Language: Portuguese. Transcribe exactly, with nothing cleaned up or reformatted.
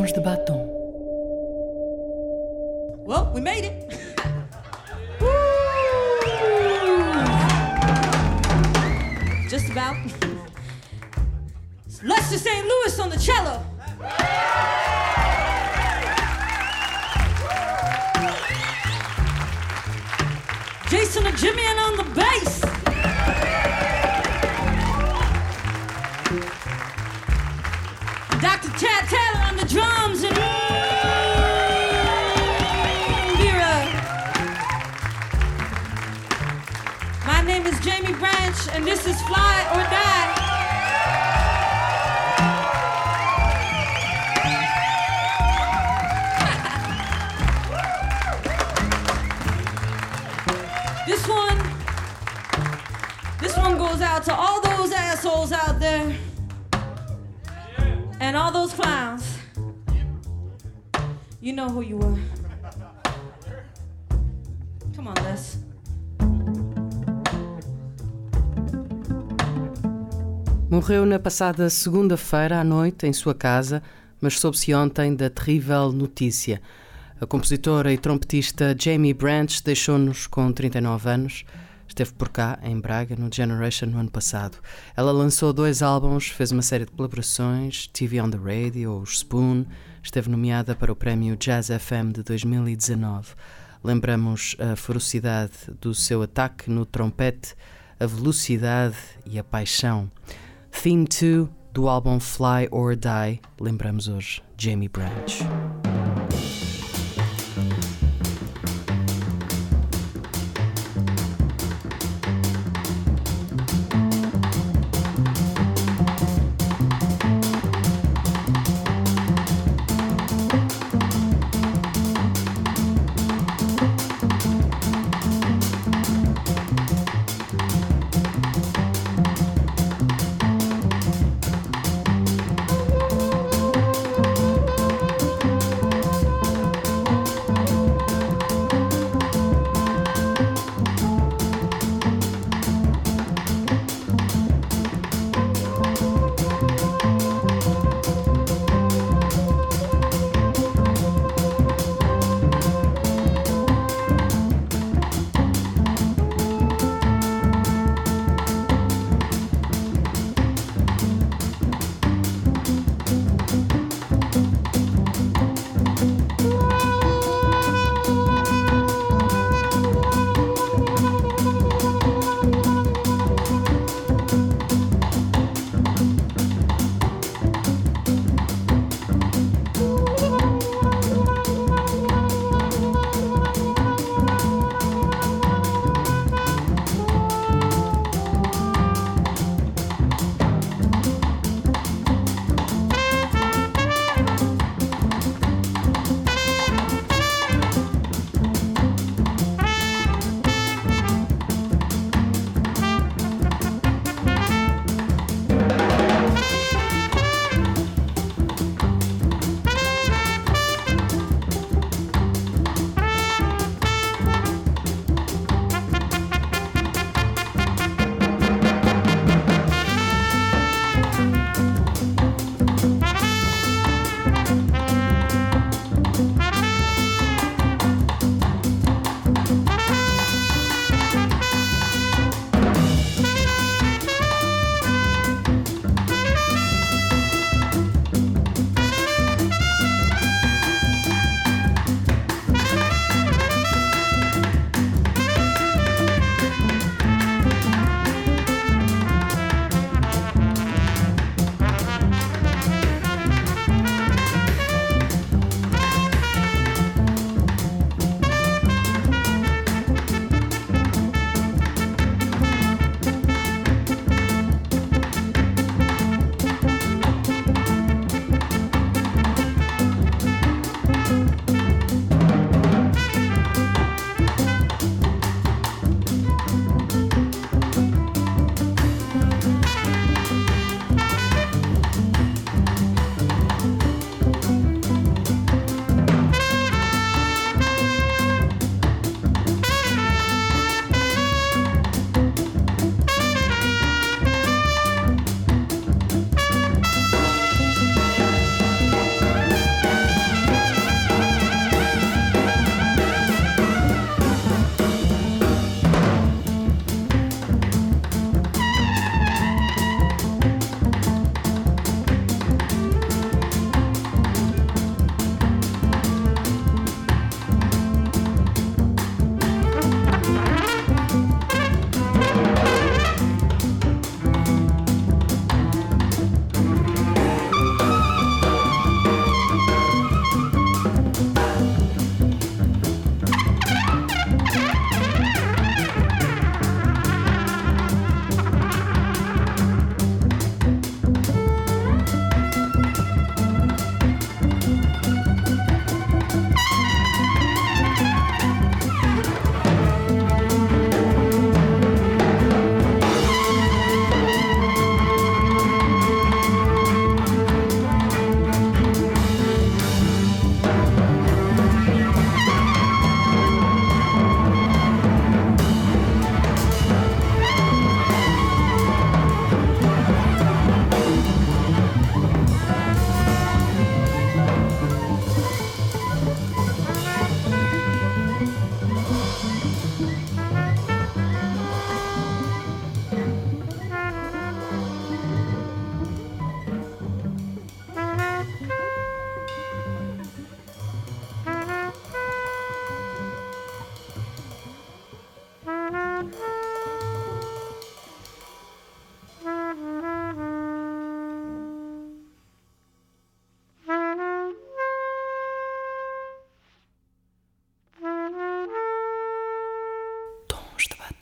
Tons de Batom. Well, we made it. Just about. Lester Saint Louis on the cello. Jason and Jimmy and on the bass. Doctor Chad Taylor on the drums and Vera. My name is Jamie Branch and this is Fly or Die. This one, this one goes out to all those assholes out there. And all those clowns, you know who you were. Come on, Les. Morreu na passada segunda-feira à noite em sua casa, mas soube-se ontem da terrível notícia. A compositora e trompetista Jamie Branch deixou-nos com trinta e nove anos. Esteve por cá, em Braga, no Generation, no ano passado. Ela lançou dois álbuns, fez uma série de colaborações, T V on the Radio, o Spoon. Esteve nomeada para o prémio Jazz F M de dois mil e dezanove. Lembramos a ferocidade do seu ataque no trompete, a velocidade e a paixão. Theme dois do álbum Fly or Die. Lembramos hoje Jamie Branch. Os debates.